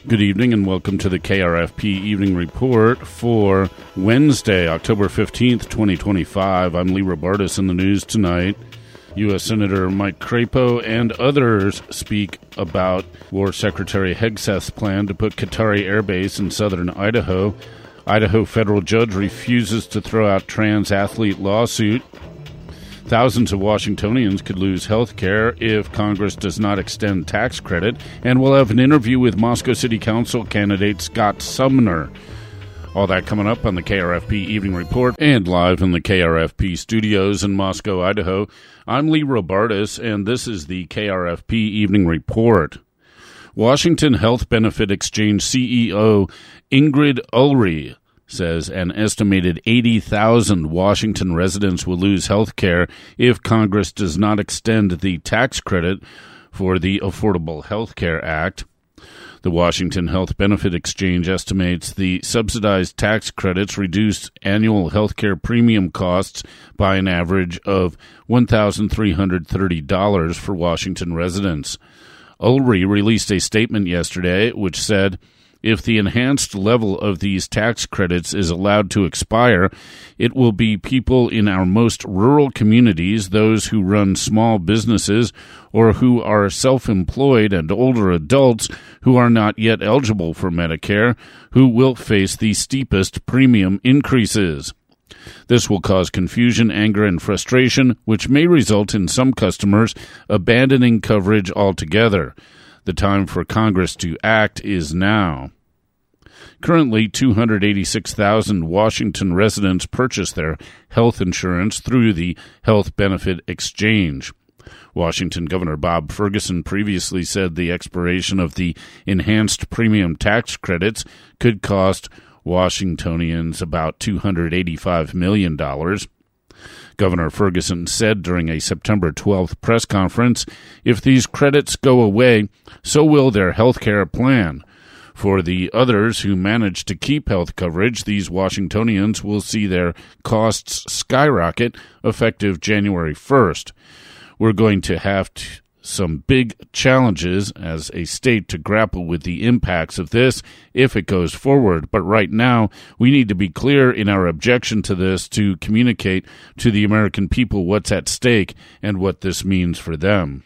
Good evening and welcome to the KRFP Evening Report for Wednesday, October 15th, 2025. I'm Lee Robartis. In the news tonight, U.S. Senator Mike Crapo and others speak about War Secretary Hegseth's plan to put Qatari Air Base in southern Idaho. Idaho federal judge refuses to throw out trans athlete lawsuit. Thousands of Washingtonians could lose health care if Congress does not extend tax credit. And we'll have an interview with Moscow City Council candidate Scott Sumner. All that coming up on the KRFP Evening Report and live in the KRFP studios in Moscow, Idaho. I'm Lee Robartis, and this is the KRFP Evening Report. Washington Health Benefit Exchange CEO Ingrid Ulrich says an estimated 80,000 Washington residents will lose health care if Congress does not extend the tax credit for the Affordable Health Care Act. The Washington Health Benefit Exchange estimates the subsidized tax credits reduce annual health care premium costs by an average of $1,330 for Washington residents. Ulrich released a statement yesterday which said, if the enhanced level of these tax credits is allowed to expire, it will be people in our most rural communities, those who run small businesses or who are self-employed and older adults who are not yet eligible for Medicare, who will face the steepest premium increases. This will cause confusion, anger, and frustration, which may result in some customers abandoning coverage altogether. The time for Congress to act is now. Currently, 286,000 Washington residents purchase their health insurance through the Health Benefit Exchange. Washington Governor Bob Ferguson previously said the expiration of the enhanced premium tax credits could cost Washingtonians about $285 million. Governor Ferguson said during a September 12th press conference, if these credits go away, so will their health care plan. For the others who manage to keep health coverage, these Washingtonians will see their costs skyrocket effective January 1st. We're going to have some big challenges as a state to grapple with the impacts of this if it goes forward. But right now, we need to be clear in our objection to this to communicate to the American people what's at stake and what this means for them.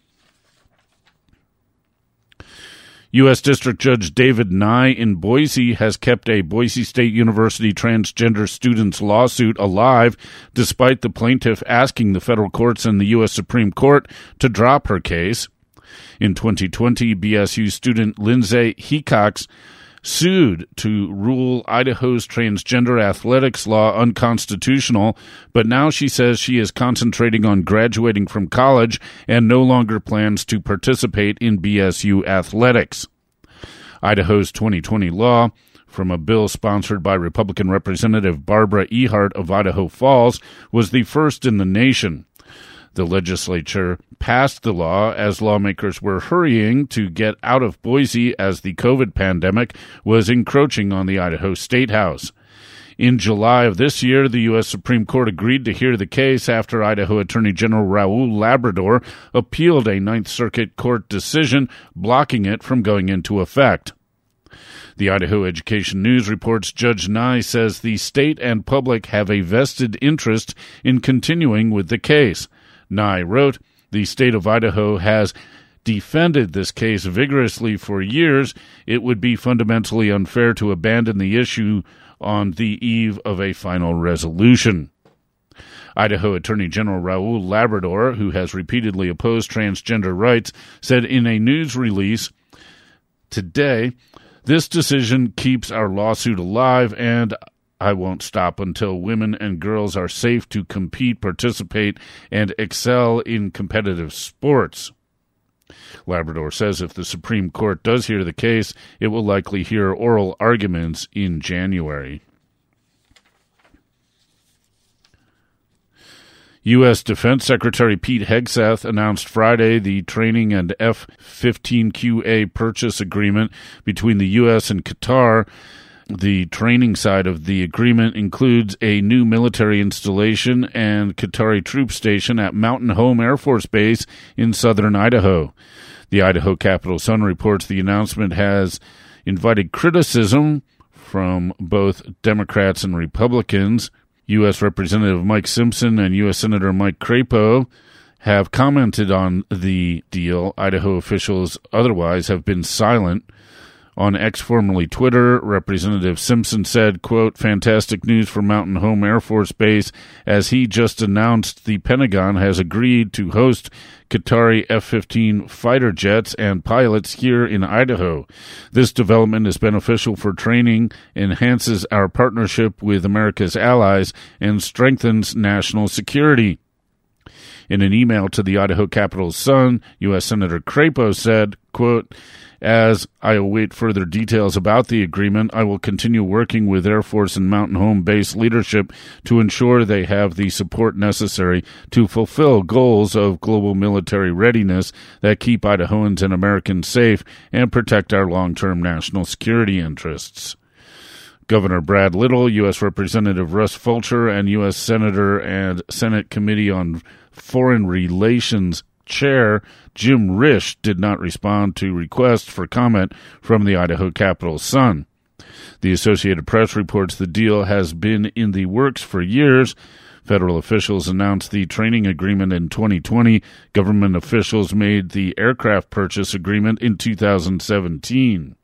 U.S. District Judge David Nye in Boise has kept a Boise State University transgender student's lawsuit alive despite the plaintiff asking the federal courts and the U.S. Supreme Court to drop her case. In 2020, BSU student Lindsay Hecox sued to rule Idaho's transgender athletics law unconstitutional, but now she says she is concentrating on graduating from college and no longer plans to participate in BSU athletics. Idaho's 2020 law, from a bill sponsored by Republican Representative Barbara Ehart of Idaho Falls, was the first in the nation. The legislature passed the law as lawmakers were hurrying to get out of Boise as the COVID pandemic was encroaching on the Idaho State House. In July of this year, the U.S. Supreme Court agreed to hear the case after Idaho Attorney General Raul Labrador appealed a Ninth Circuit Court decision blocking it from going into effect. The Idaho Education News reports Judge Nye says the state and public have a vested interest in continuing with the case. Nye wrote, the state of Idaho has defended this case vigorously for years. It would be fundamentally unfair to abandon the issue on the eve of a final resolution. Idaho Attorney General Raul Labrador, who has repeatedly opposed transgender rights, said in a news release today, this decision keeps our lawsuit alive, and I won't stop until women and girls are safe to compete, participate, and excel in competitive sports. Labrador says if the Supreme Court does hear the case, it will likely hear oral arguments in January. U.S. Defense Secretary Pete Hegseth announced Friday the training and F-15QA purchase agreement between the U.S. and Qatar. The training side of the agreement includes a new military installation and Qatari troop station at Mountain Home Air Force Base in southern Idaho. The Idaho Capital Sun reports the announcement has invited criticism from both Democrats and Republicans. U.S. Representative Mike Simpson and U.S. Senator Mike Crapo have commented on the deal. Idaho officials otherwise have been silent. On X, formerly Twitter, Representative Simpson said, quote, "Fantastic news for Mountain Home Air Force Base, as he just announced the Pentagon has agreed to host Qatari F-15 fighter jets and pilots here in Idaho. This development is beneficial for training, enhances our partnership with America's allies, and strengthens national security." In an email to the Idaho Capitol Sun, U.S. Senator Crapo said, quote, "As I await further details about the agreement, I will continue working with Air Force and Mountain Home Base leadership to ensure they have the support necessary to fulfill goals of global military readiness that keep Idahoans and Americans safe and protect our long-term national security interests." Governor Brad Little, U.S. Representative Russ Fulcher, and U.S. Senator and Senate Committee on Foreign Relations Chair Jim Risch did not respond to requests for comment from the Idaho Capitol Sun. The Associated Press reports the deal has been in the works for years. Federal officials announced the training agreement in 2020. Government officials made the aircraft purchase agreement in 2017.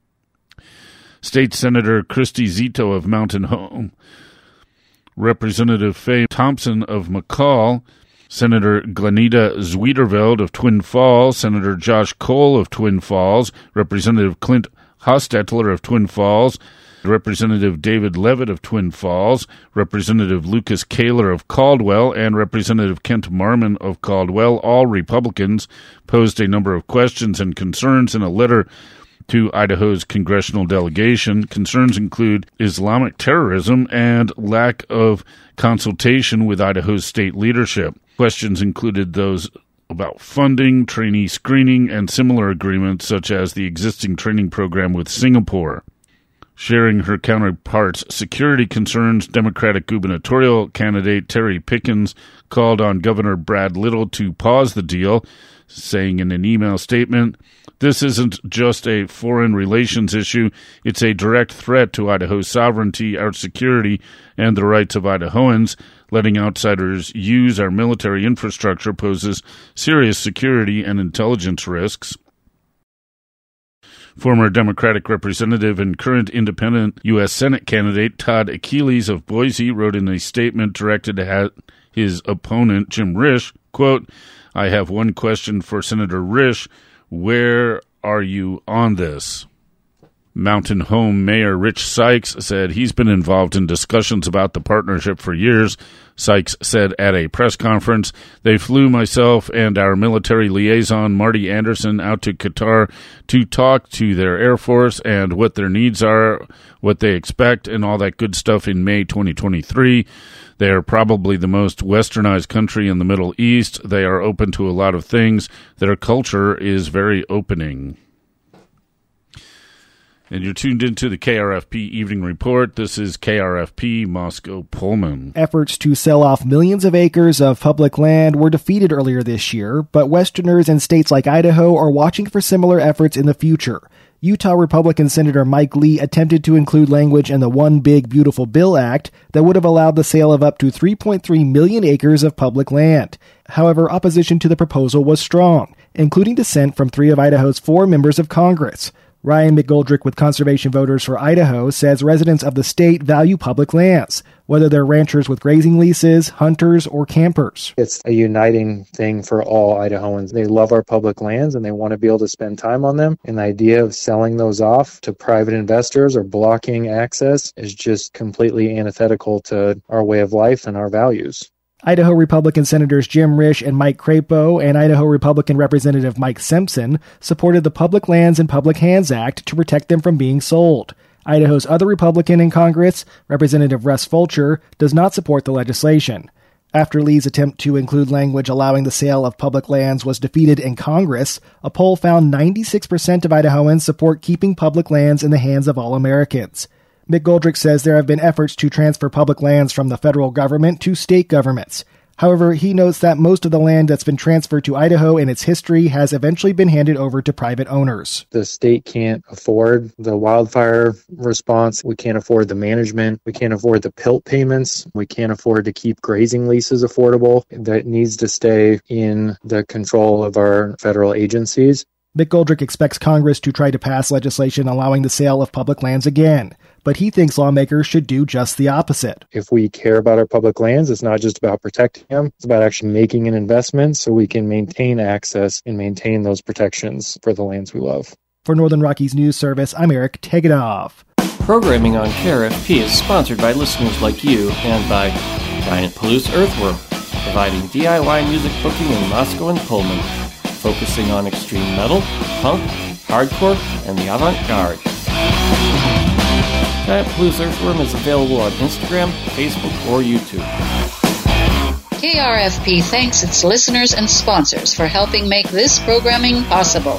State Senator Christy Zito of Mountain Home, Representative Faye Thompson of McCall, Senator Glenita Zweederveld of Twin Falls, Senator Josh Cole of Twin Falls, Representative Clint Hostetler of Twin Falls, Representative David Levitt of Twin Falls, Representative Lucas Kaler of Caldwell, and Representative Kent Marmon of Caldwell, all Republicans, posed a number of questions and concerns in a letter to Idaho's congressional delegation. Concerns include Islamic terrorism and lack of consultation with Idaho's state leadership. Questions included those about funding, trainee screening, and similar agreements such as the existing training program with Singapore. Sharing her counterpart's security concerns, Democratic gubernatorial candidate Terry Pickens called on Governor Brad Little to pause the deal, saying in an email statement, "This isn't just a foreign relations issue, it's a direct threat to Idaho's sovereignty, our security, and the rights of Idahoans. Letting outsiders use our military infrastructure poses serious security and intelligence risks." Former Democratic representative and current independent U.S. Senate candidate Todd Achilles of Boise wrote in a statement directed at his opponent, Jim Risch, quote, "I have one question for Senator Risch. Where are you on this?" Mountain Home Mayor Rich Sykes said he's been involved in discussions about the partnership for years. Sykes said at a press conference, "They flew myself and our military liaison, Marty Anderson, out to Qatar to talk to their Air Force and what their needs are, what they expect, and all that good stuff in May 2023. They are probably the most westernized country in the Middle East. They are open to a lot of things. Their culture is very opening." And you're tuned into the KRFP Evening Report. This is KRFP Moscow Pullman. Efforts to sell off millions of acres of public land were defeated earlier this year, but Westerners in states like Idaho are watching for similar efforts in the future. Utah Republican Senator Mike Lee attempted to include language in the One Big Beautiful Bill Act that would have allowed the sale of up to 3.3 million acres of public land. However, opposition to the proposal was strong, including dissent from 3 of Idaho's 4 members of Congress. Ryan McGoldrick with Conservation Voters for Idaho says residents of the state value public lands, whether they're ranchers with grazing leases, hunters, or campers. It's a uniting thing for all Idahoans. They love our public lands and they want to be able to spend time on them. And the idea of selling those off to private investors or blocking access is just completely antithetical to our way of life and our values. Idaho Republican Senators Jim Risch and Mike Crapo and Idaho Republican Representative Mike Simpson supported the Public Lands and Public Hands Act to protect them from being sold. Idaho's other Republican in Congress, Representative Russ Fulcher, does not support the legislation. After Lee's attempt to include language allowing the sale of public lands was defeated in Congress, a poll found 96% of Idahoans support keeping public lands in the hands of all Americans. McGoldrick says there have been efforts to transfer public lands from the federal government to state governments. However, he notes that most of the land that's been transferred to Idaho in its history has eventually been handed over to private owners. The state can't afford the wildfire response. We can't afford the management. We can't afford the PILT payments. We can't afford to keep grazing leases affordable. That needs to stay in the control of our federal agencies. McGoldrick expects Congress to try to pass legislation allowing the sale of public lands again, but he thinks lawmakers should do just the opposite. If we care about our public lands, it's not just about protecting them, it's about actually making an investment so we can maintain access and maintain those protections for the lands we love. For Northern Rockies News Service, I'm Eric Tegedoff. Programming on KRFP is sponsored by listeners like you and by Giant Palouse Earthworm, providing DIY music booking in Moscow and Pullman, focusing on extreme metal, punk, hardcore, and the avant-garde. Giant Palouse Earthworm is available on Instagram, Facebook, or YouTube. KRFP thanks its listeners and sponsors for helping make this programming possible.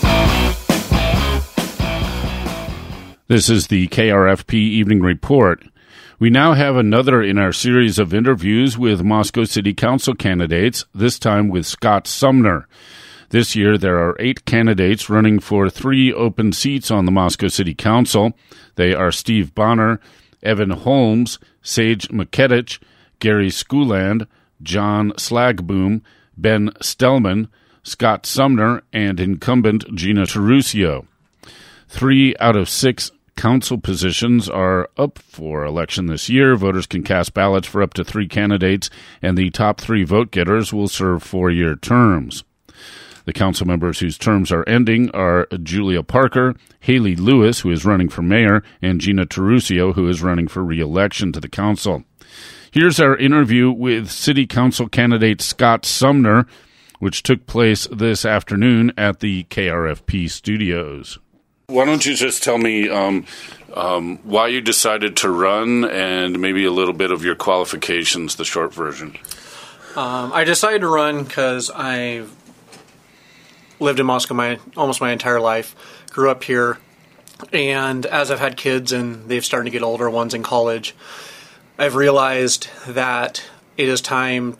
This is the KRFP Evening Report. We now have another in our series of interviews with Moscow City Council candidates, this time with Scott Sumner. This year, there are 8 candidates running for 3 open seats on the Moscow City Council. They are Steve Bonner, Evan Holmes, Sage Maketich, Gary Skuland, John Slagboom, Ben Stellman, Scott Sumner, and incumbent Gina Teruscio. 3 out of 6 council positions are up for election this year. Voters can cast ballots for up to 3 candidates, and the top 3 vote-getters will serve 4-year terms. The council members whose terms are ending are Julia Parker, Haley Lewis, who is running for mayor, and Gina Teruscio, who is running for re-election to the council. Here's our interview with City Council candidate Scott Sumner, which took place this afternoon at the KRFP studios. Why don't you just tell me why you decided to run and maybe a little bit of your qualifications, the short version. I decided to run because I've lived in Moscow almost my entire life, grew up here, and as I've had kids and they've started to get older, one's in college, I've realized that it is time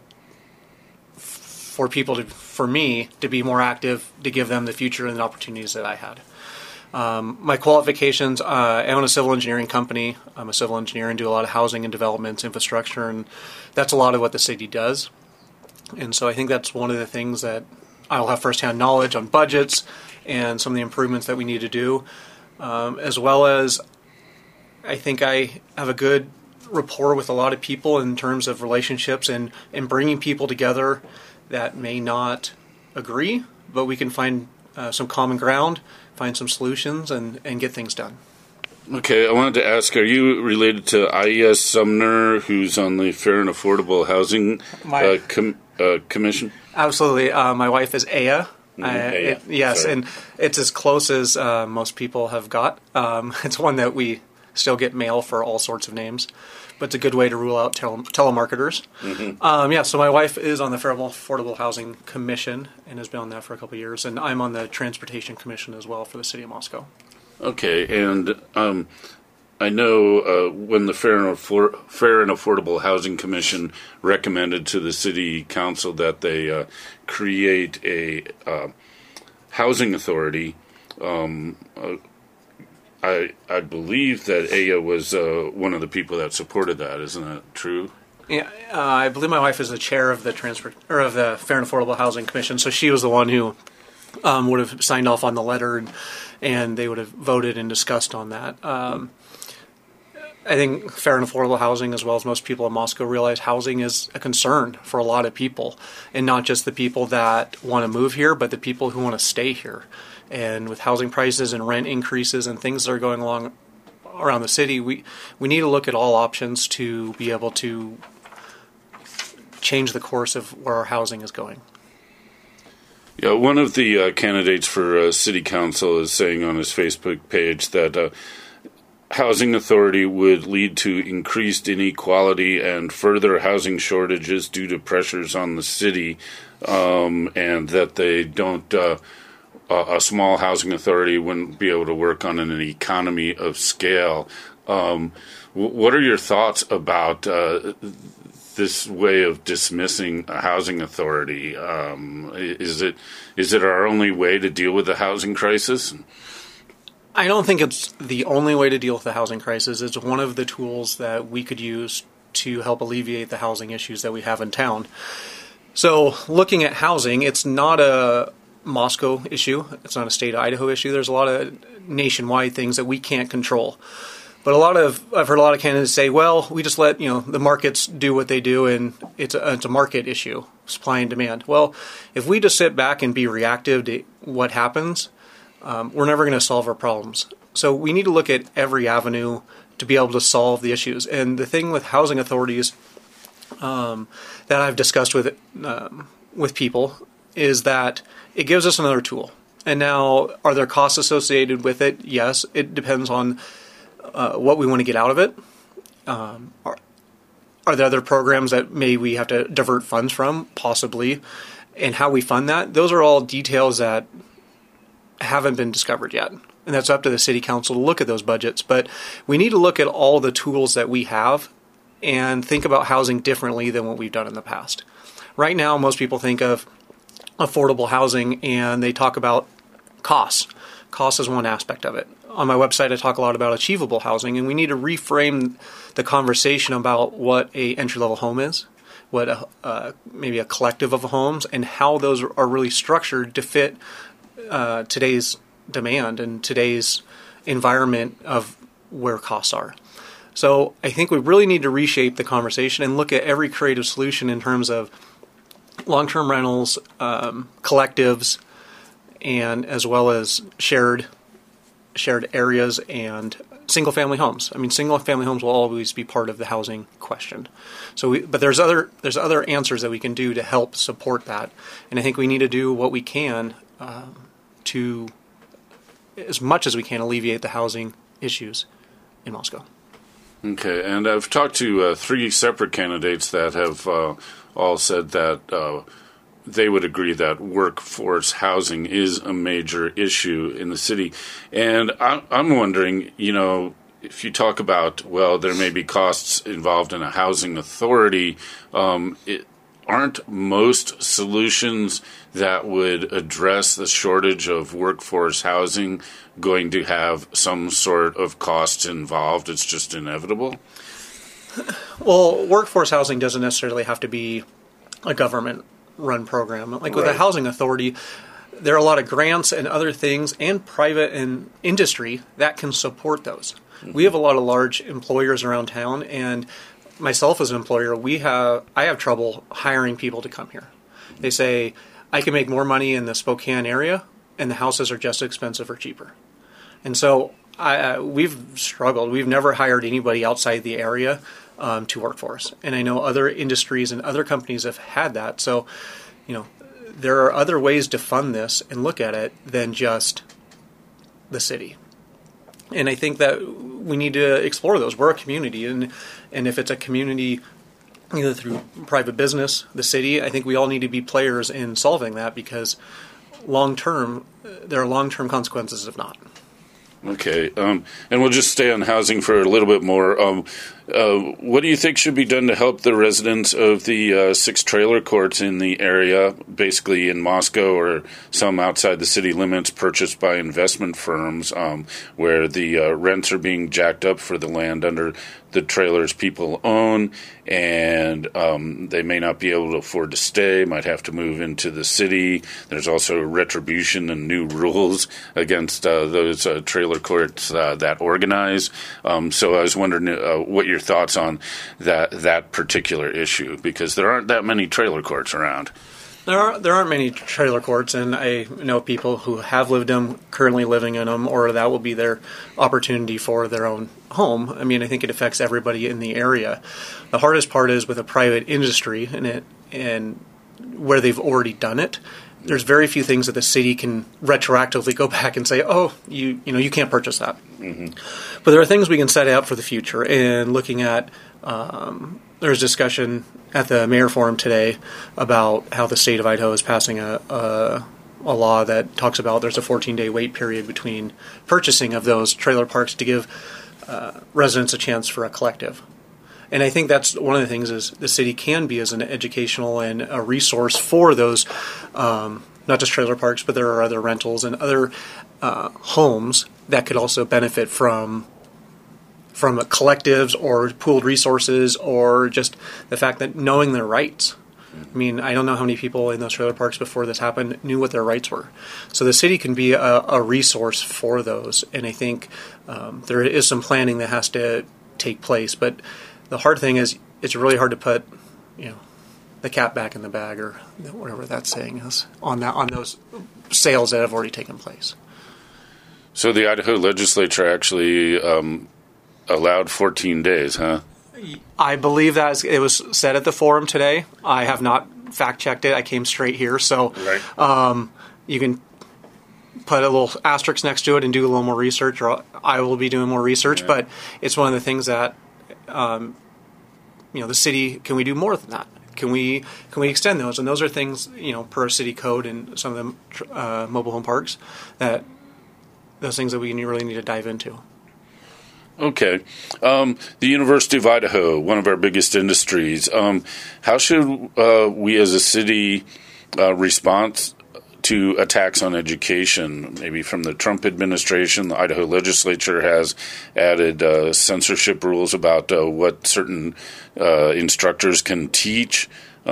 for me to be more active, to give them the future and the opportunities that I had. My qualifications, I own a civil engineering company. I'm a civil engineer and do a lot of housing and developments, infrastructure, and that's a lot of what the city does. And so I think that's one of the things that I'll have firsthand knowledge on budgets and some of the improvements that we need to do, as well as I think I have a good rapport with a lot of people in terms of relationships and bringing people together that may not agree, but we can find some common ground, find some solutions, and get things done. Okay, I wanted to ask, are you related to IES Sumner, who's on the Fair and Affordable Housing Commission? Absolutely. My wife is Aya. Yes, sorry. And it's as close as most people have got. It's one that we still get mail for all sorts of names, but it's a good way to rule out telemarketers. Mm-hmm. So my wife is on the Fair and Affordable Housing Commission and has been on that for a couple of years, and I'm on the Transportation Commission as well for the City of Moscow. Okay, and I know when the Fair and Affordable Housing Commission recommended to the City Council that they create a housing authority, I believe that Aya was one of the people that supported that. Isn't that true? Yeah, I believe my wife is the chair of the Fair and Affordable Housing Commission, so she was the one who would have signed off on the letter, and they would have voted and discussed on that. I think fair and affordable housing, as well as most people in Moscow, realize housing is a concern for a lot of people, and not just the people that want to move here, but the people who want to stay here. And with housing prices and rent increases and things that are going along around the city, we need to look at all options to be able to change the course of where our housing is going. Yeah, one of the candidates for City Council is saying on his Facebook page that housing authority would lead to increased inequality and further housing shortages due to pressures on the city, and that they don't. A small housing authority wouldn't be able to work on an economy of scale. What are your thoughts about this way of dismissing a housing authority? Is it our only way to deal with the housing crisis? I don't think it's the only way to deal with the housing crisis. It's one of the tools that we could use to help alleviate the housing issues that we have in town. So looking at housing, it's not a Moscow issue. It's not a state of Idaho issue. There's a lot of nationwide things that we can't control. But I've heard a lot of candidates say, well, we just let the markets do what they do, and it's a market issue, supply and demand. Well, if we just sit back and be reactive to what happens, we're never going to solve our problems. So we need to look at every avenue to be able to solve the issues. And the thing with housing authorities that I've discussed with people is that it gives us another tool. And now, are there costs associated with it? Yes, it depends on what we want to get out of it. Are there other programs that maybe we have to divert funds from? Possibly. And how we fund that? Those are all details that haven't been discovered yet. And that's up to the city council to look at those budgets. But we need to look at all the tools that we have and think about housing differently than what we've done in the past. Right now, most people think of affordable housing and they talk about costs. Cost is one aspect of it. On my website, I talk a lot about achievable housing, and we need to reframe the conversation about what a entry-level home is, what maybe a collective of homes, and how those are really structured to fit today's demand and today's environment of where costs are. So I think we really need to reshape the conversation and look at every creative solution in terms of long-term rentals, collectives, and as well as shared areas and single-family homes. I mean, single-family homes will always be part of the housing question. But there's other answers that we can do to help support that, and I think we need to do what we can to, as much as we can, alleviate the housing issues in Moscow. Okay, and I've talked to 3 separate candidates that have all said that they would agree that workforce housing is a major issue in the city. And I'm wondering, if you talk about, well, there may be costs involved in a housing authority, aren't most solutions that would address the shortage of workforce housing going to have some sort of costs involved? It's just inevitable? Well, workforce housing doesn't necessarily have to be a government-run program. Like with a housing authority, there are a lot of grants and other things and private and industry that can support those. Mm-hmm. We have a lot of large employers around town, and myself as an employer, I have trouble hiring people to come here. They say, I can make more money in the Spokane area, and the houses are just as expensive or cheaper. And so we've struggled. We've never hired anybody outside the area to work for us. And I know other industries and other companies have had that. So, there are other ways to fund this and look at it than just the city. And I think that we need to explore those. We're a community, and if it's a community either through private business, the city, I think we all need to be players in solving that, because long-term, there are long-term consequences if not. Okay, and we'll just stay on housing for a little bit more. What do you think should be done to help the residents of the 6 trailer courts in the area, basically in Moscow or some outside the city limits, purchased by investment firms, where the rents are being jacked up for the land under the trailers people own, and they may not be able to afford to stay, might have to move into the city. There's also retribution and new rules against those trailer courts that organize. So I was wondering what your thoughts on that particular issue, because there aren't that many trailer courts around. There aren't many trailer courts, and I know people who have lived them, currently living in them, or that will be their opportunity for their own home. I mean, I think it affects everybody in the area. The hardest part is with a private industry and where they've already done it. There's very few things that the city can retroactively go back and say, oh, you can't purchase that. Mm-hmm. But there are things we can set out for the future, and looking at there's discussion at the mayor forum today about how the state of Idaho is passing a law that talks about there's a 14-day wait period between purchasing of those trailer parks to give residents a chance for a collective. And I think that's one of the things is the city can be as an educational and a resource for those, not just trailer parks, but there are other rentals and other homes that could also benefit from collectives or pooled resources, or just the fact that knowing their rights. I mean, I don't know how many people in those trailer parks before this happened knew what their rights were. So the city can be a resource for those, and I think there is some planning that has to take place. But the hard thing is, it's really hard to put, the cat back in the bag, or whatever that saying is, on those sales that have already taken place. So the Idaho legislature actually allowed 14 days, huh? I believe that it was said at the forum today. I have not fact-checked it. I came straight here, so right. You can put a little asterisk next to it and do a little more research, or I will be doing more research. Yeah. But it's one of the things that, the city, can we do more than that? Can we extend those? And those are things, per city code and some of the mobile home parks, those things that we really need to dive into. Okay. The University of Idaho, one of our biggest industries. How should we as a city respond to attacks on education? Maybe from the Trump administration, the Idaho legislature has added censorship rules about what certain instructors can teach.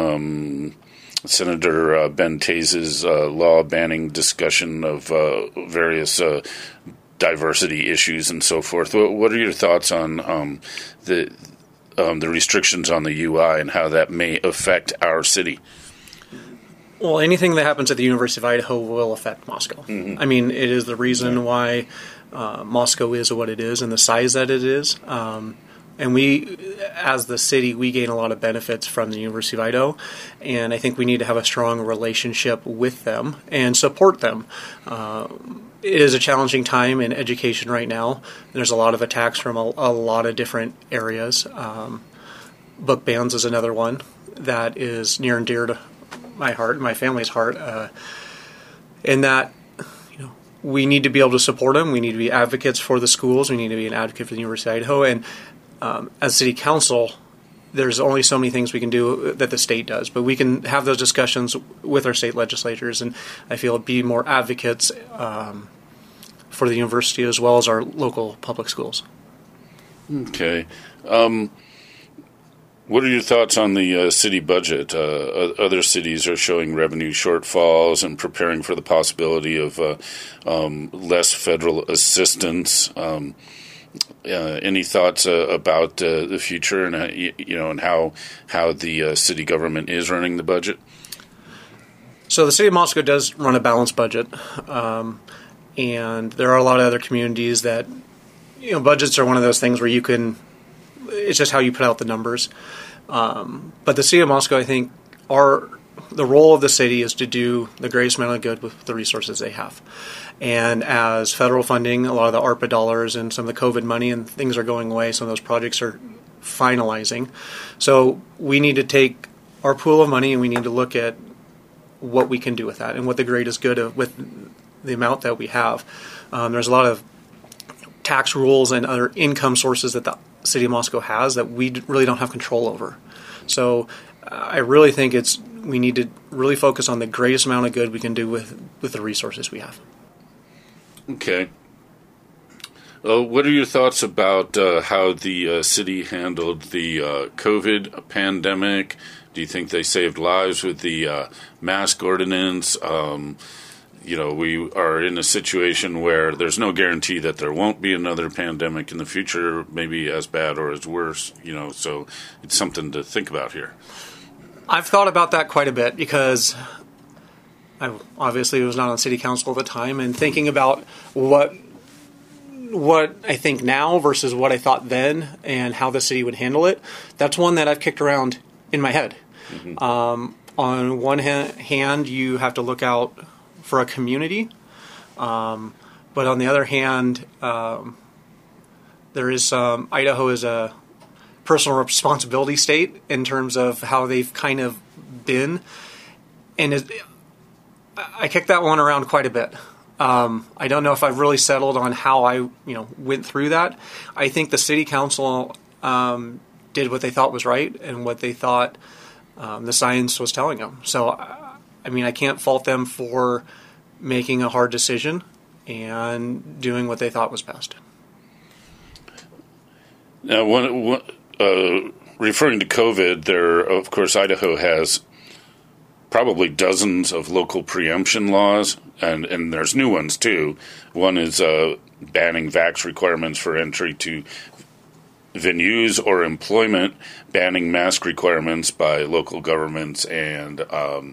Senator Ben Tase's law banning discussion of various diversity issues and so forth. What are your thoughts on the restrictions on the UI and how that may affect our city? Well, anything that happens at the University of Idaho will affect Moscow. Mm-hmm. I mean, it is the reason why Moscow is what it is and the size that it is. And we, as the city, we gain a lot of benefits from the University of Idaho, and I think we need to have a strong relationship with them and support them. It is a challenging time in education right now. There's a lot of attacks from a lot of different areas. Book bans is another one that is near and dear to my heart, my family's heart, in that we need to be able to support them. We need to be advocates for the schools. We need to be an advocate for the University of Idaho. And as city council, there's only so many things we can do that the state does, but we can have those discussions with our state legislators, and I feel be more advocates for the university as well as our local public schools. Okay. What are your thoughts on the city budget? Other cities are showing revenue shortfalls and preparing for the possibility of less federal assistance. Any thoughts about the future and and how the city government is running the budget? So the city of Moscow does run a balanced budget, and there are a lot of other communities that budgets are one of those things where you can. It's just how you put out the numbers. But the city of Moscow, I think, the role of the city is to do the greatest amount of good with the resources they have. And as federal funding, a lot of the ARPA dollars and some of the COVID money and things are going away, some of those projects are finalizing. So we need to take our pool of money and we need to look at what we can do with that and what the greatest good with the amount that we have. There's a lot of tax rules and other income sources that the city of Moscow has that we really don't have control over. So I really think we need to really focus on the greatest amount of good we can do with the resources we have. Okay. What are your thoughts about how the city handled the COVID pandemic? Do you think they saved lives with the mask ordinance? We are in a situation where there's no guarantee that there won't be another pandemic in the future, maybe as bad or as worse, so it's something to think about here. I've thought about that quite a bit because I obviously was not on city council at the time, and thinking about what I think now versus what I thought then and how the city would handle it, that's one that I've kicked around in my head. Mm-hmm. On one hand, you have to look out for a community, but on the other hand, there is Idaho is a personal responsibility state in terms of how they've kind of been, and I kicked that one around quite a bit. I don't know if I've really settled on how I went through that. I think the city council did what they thought was right and what they thought the science was telling them. So, I mean, I can't fault them for making a hard decision and doing what they thought was best. Now, referring to COVID, of course, Idaho has probably dozens of local preemption laws, and there's new ones too. One is banning vax requirements for entry to venues or employment, banning mask requirements by local governments and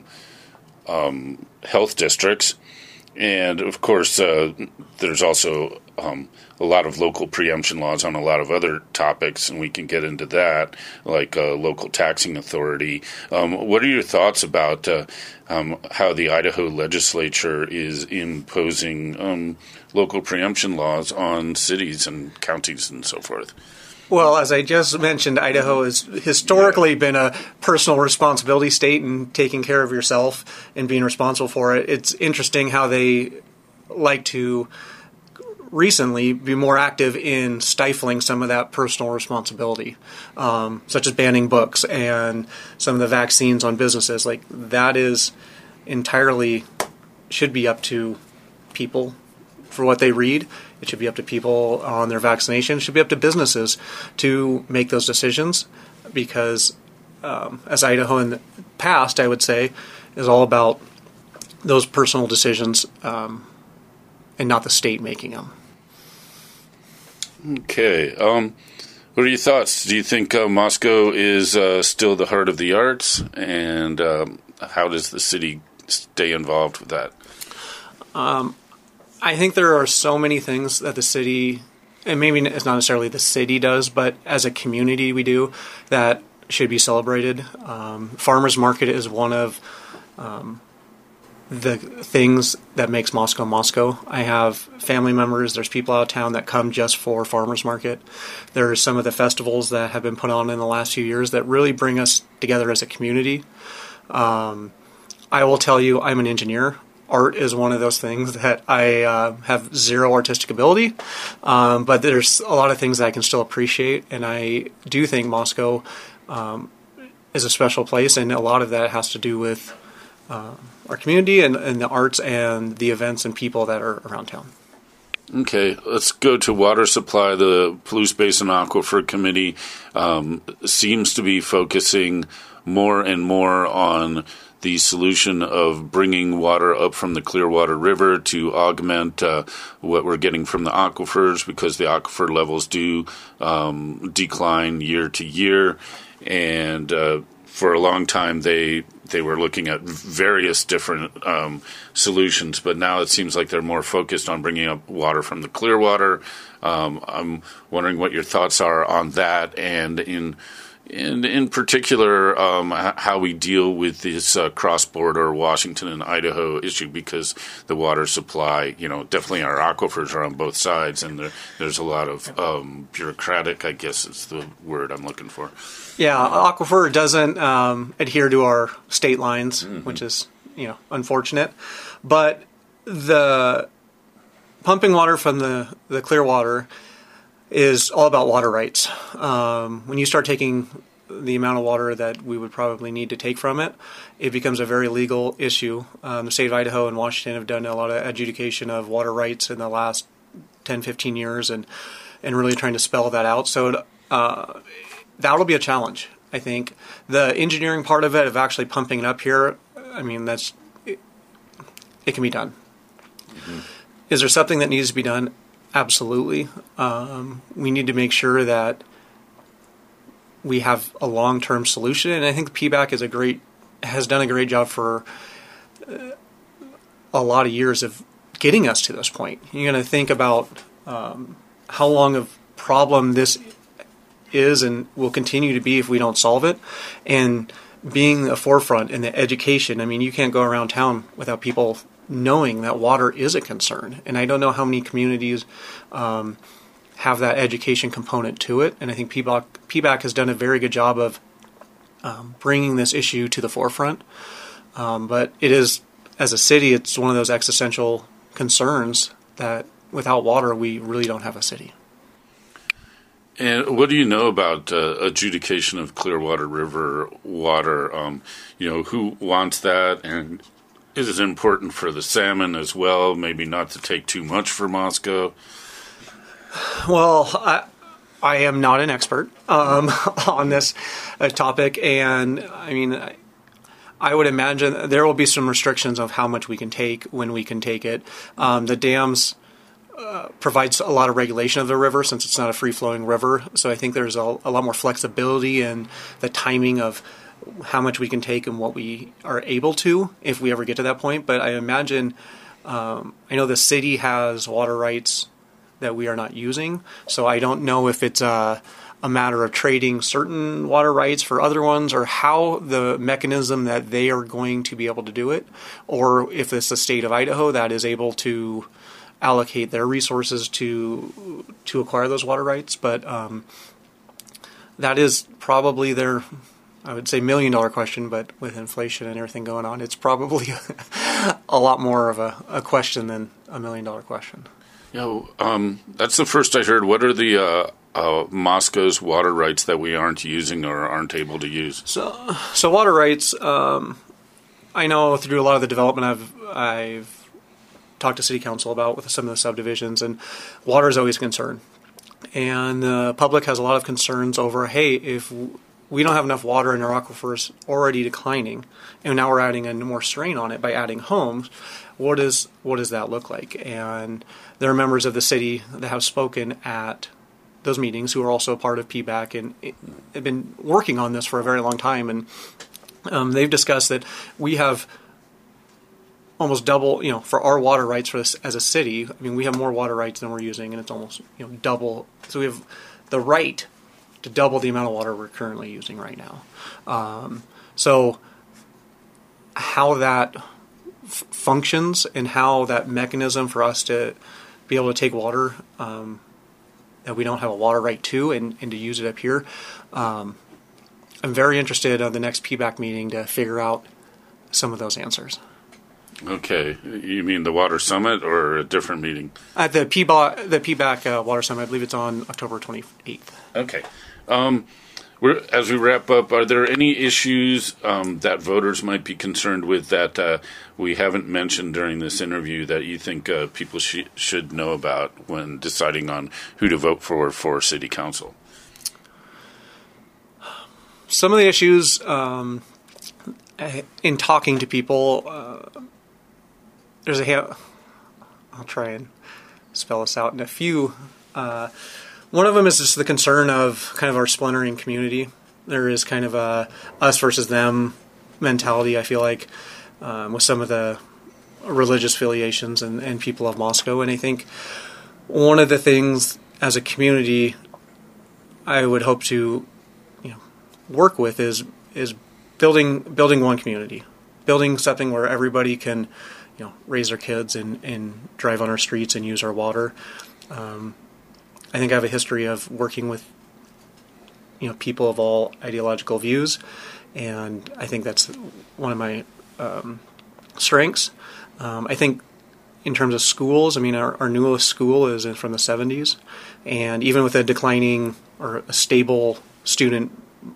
health districts. And, of course, there's also a lot of local preemption laws on a lot of other topics, and we can get into that, like local taxing authority. What are your thoughts about how the Idaho legislature is imposing local preemption laws on cities and counties and so forth? Well, as I just mentioned, Idaho has historically been a personal responsibility state and taking care of yourself and being responsible for it. It's interesting how they like to recently be more active in stifling some of that personal responsibility, such as banning books and some of the vaccines on businesses. Like, that is entirely should be up to people for what they read. It should be up to people on their vaccination. It should be up to businesses to make those decisions, because as Idaho in the past, I would say, is all about those personal decisions and not the state making them. Okay. What are your thoughts? Do you think Moscow is still the heart of the arts? And how does the city stay involved with that? I think there are so many things that the city, and maybe it's not necessarily the city does, but as a community we do, that should be celebrated. Farmers Market is one of the things that makes Moscow Moscow. I have family members, there's people out of town that come just for Farmers Market. There's some of the festivals that have been put on in the last few years that really bring us together as a community. I will tell you, I'm an engineer. Art is one of those things that I have zero artistic ability, but there's a lot of things that I can still appreciate, and I do think Moscow is a special place, and a lot of that has to do with our community and the arts and the events and people that are around town. Okay, let's go to water supply. The Palouse Basin Aquifer Committee seems to be focusing more and more on the solution of bringing water up from the Clearwater River to augment what we're getting from the aquifers, because the aquifer levels do decline year to year. And for a long time, they were looking at various different solutions, but now it seems like they're more focused on bringing up water from the Clearwater. I'm wondering what your thoughts are on that, and in particular, how we deal with this cross-border Washington and Idaho issue, because the water supply, definitely our aquifers are on both sides, and there's a lot of bureaucratic, I guess is the word I'm looking for. Yeah, aquifer doesn't adhere to our state lines, which is, unfortunate. But the pumping water from the Clearwater is all about water rights. When you start taking the amount of water that we would probably need to take from it, it becomes a very legal issue. The state of Idaho and Washington have done a lot of adjudication of water rights in the last 10, 15 years and really trying to spell that out. So that'll be a challenge, I think. The engineering part of it, of actually pumping it up here, I mean, it can be done. Mm-hmm. Is there something that needs to be done? Absolutely. We need to make sure that we have a long-term solution, and I think PBAC has done a great job for a lot of years of getting us to this point. You're going to think about how long of problem this is and will continue to be if we don't solve it, and being a forefront in the education. I mean, you can't go around town without people knowing that water is a concern. And I don't know how many communities have that education component to it. And I think PBAC has done a very good job of bringing this issue to the forefront. But it is, as a city, it's one of those existential concerns that without water, we really don't have a city. And what do you know about adjudication of Clearwater River water? Who wants that, and is it important for the salmon as well? Maybe not to take too much for Moscow. Well, I am not an expert on this topic, and I mean, I would imagine there will be some restrictions of how much we can take, when we can take it. The dams provides a lot of regulation of the river since it's not a free-flowing river, so I think there's a lot more flexibility in the timing of how much we can take and what we are able to if we ever get to that point. But I imagine, I know the city has water rights that we are not using, so I don't know if it's a matter of trading certain water rights for other ones, or how the mechanism that they are going to be able to do it, or if it's the state of Idaho that is able to allocate their resources to acquire those water rights. But that is probably their, I would say, $1 million question, but with inflation and everything going on, it's probably a lot more of a question than $1 million question. That's the first I heard. What are the Moscow's water rights that we aren't using or aren't able to use? So water rights, I know through a lot of the development I've talked to city council about with some of the subdivisions, and water is always a concern. And the public has a lot of concerns over, hey, if we don't have enough water in our aquifers already declining, and now we're adding a more strain on it by adding homes, what does that look like? And there are members of the city that have spoken at those meetings who are also part of PBAC and have been working on this for a very long time, and they've discussed that we have almost double, for our water rights for this as a city. I mean, we have more water rights than we're using, and it's almost double. So we have the right to double the amount of water we're currently using right now. So how that functions and how that mechanism for us to be able to take water that we don't have a water right to and to use it up here, I'm very interested in the next PBAC meeting to figure out some of those answers. Okay. You mean the Water Summit or a different meeting? At the PBAC Water Summit, I believe it's on October 28th. Okay. As we wrap up, are there any issues that voters might be concerned with that we haven't mentioned during this interview that you think people should know about when deciding on who to vote for city council? Some of the issues in talking to people, I'll try and spell this out in a few. One of them is just the concern of kind of our splintering community. There is kind of a us versus them mentality, I feel like, with some of the religious affiliations and people of Moscow. And I think one of the things as a community I would hope to work with is building one community, building something where everybody can raise their kids and drive on our streets and use our water. I think I have a history of working with people of all ideological views, and I think that's one of my strengths. I think in terms of schools, I mean, our newest school is from the 70s, and even with a declining or a stable student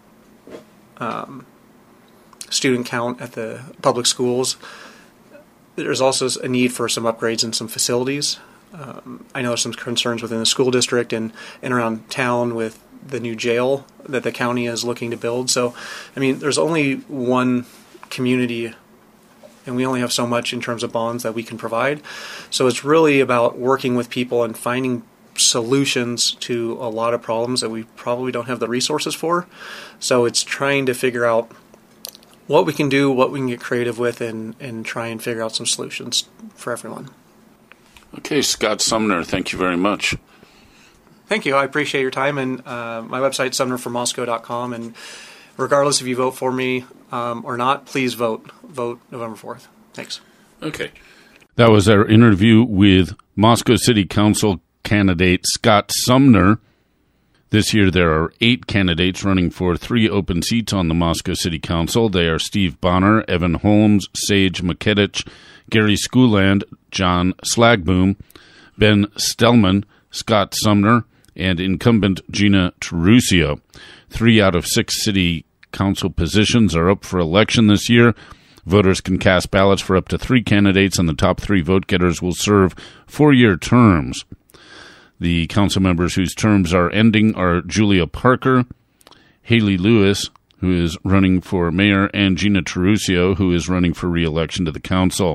count at the public schools, there's also a need for some upgrades in some facilities. I know there's some concerns within the school district and around town with the new jail that the county is looking to build. So, I mean, there's only one community, and we only have so much in terms of bonds that we can provide. So it's really about working with people and finding solutions to a lot of problems that we probably don't have the resources for. So it's trying to figure out what we can do, what we can get creative with, and try and figure out some solutions for everyone. Okay, Scott Sumner, thank you very much. Thank you. I appreciate your time. And my website, sumnerformoscow.com. And regardless if you vote for me or not, please vote. Vote November 4th. Thanks. Okay. That was our interview with Moscow City Council candidate Scott Sumner. This year there are 8 candidates running for 3 open seats on the Moscow City Council. They are Steve Bonner, Evan Holmes, Sage Maketich, Gary Schooland, John Slagboom, Ben Stellman, Scott Sumner, and incumbent Gina Terusio. 3 out of 6 city council positions are up for election this year. Voters can cast ballots for up to 3 candidates, and the top 3 vote-getters will serve 4-year terms. The council members whose terms are ending are Julia Parker, Haley Lewis, who is running for mayor, and Gina Terusio, who is running for re-election to the council.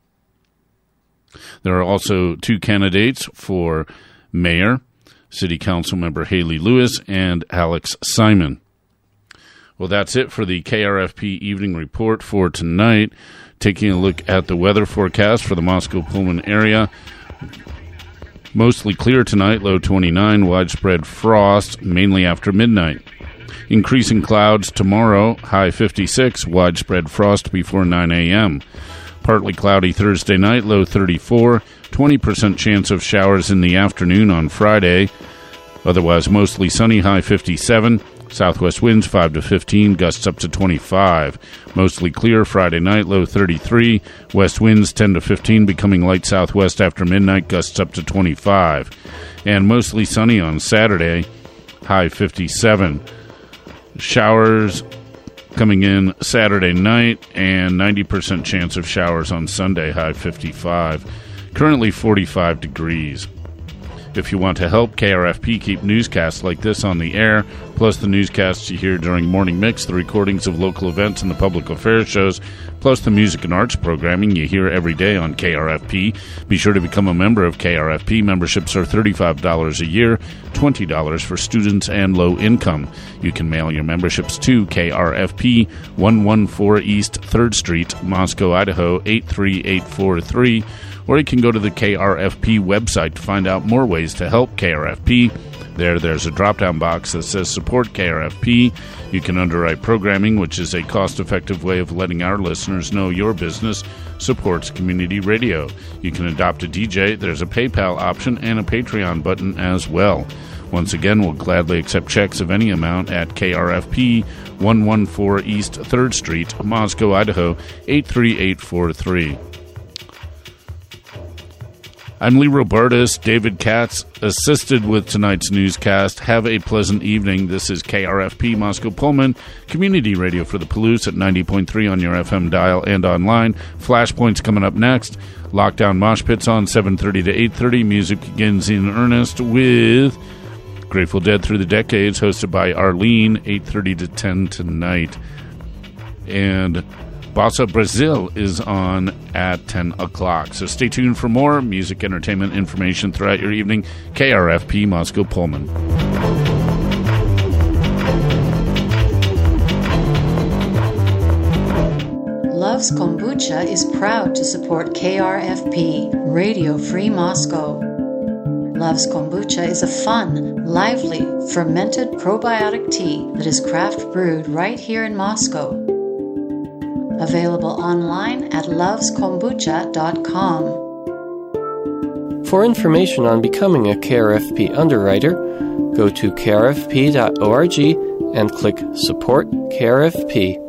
There are also 2 candidates for mayor, City Council member Haley Lewis and Alex Simon. Well, that's it for the KRFP Evening Report for tonight. Taking a look at the weather forecast for the Moscow-Pullman area. Mostly clear tonight, low 29, widespread frost, mainly after midnight. Increasing clouds tomorrow, high 56, widespread frost before 9 a.m. Partly cloudy Thursday night, low 34, 20% chance of showers in the afternoon on Friday. Otherwise mostly sunny, high 57. Southwest winds 5 to 15, gusts up to 25. Mostly clear Friday night, low 33. West winds 10 to 15, becoming light southwest after midnight, gusts up to 25. And mostly sunny on Saturday, high 57. Showers coming in Saturday night, and 90% chance of showers on Sunday, high 55. Currently 45 degrees. If you want to help KRFP keep newscasts like this on the air, plus the newscasts you hear during Morning Mix, the recordings of local events and the public affairs shows, plus the music and arts programming you hear every day on KRFP, be sure to become a member of KRFP. Memberships are $35 a year, $20 for students and low income. You can mail your memberships to KRFP, 114 East 3rd Street, Moscow, Idaho, 83843, or you can go to the KRFP website to find out more ways to help KRFP. There's a drop-down box that says Support KRFP. You can underwrite programming, which is a cost-effective way of letting our listeners know your business supports community radio. You can adopt a DJ. There's a PayPal option and a Patreon button as well. Once again, we'll gladly accept checks of any amount at KRFP, 114 East 3rd Street, Moscow, Idaho, 83843. I'm Lee Robertus. David Katz assisted with tonight's newscast. Have a pleasant evening. This is KRFP Moscow-Pullman, community radio for the Palouse at 90.3 on your FM dial and online. Flashpoints coming up next. Lockdown Mosh Pits on 7:30 to 8:30. Music begins in earnest with Grateful Dead Through the Decades, hosted by Arlene, 8:30 to 10 tonight. And Bossa Brazil is on at 10 o'clock. So stay tuned for more music, entertainment, information throughout your evening. KRFP Moscow-Pullman. Love's Kombucha is proud to support KRFP, Radio Free Moscow. Love's Kombucha is a fun, lively, fermented probiotic tea that is craft brewed right here in Moscow. Available online at loveskombucha.com. For information on becoming a KRFP underwriter, go to krfp.org and click Support KRFP.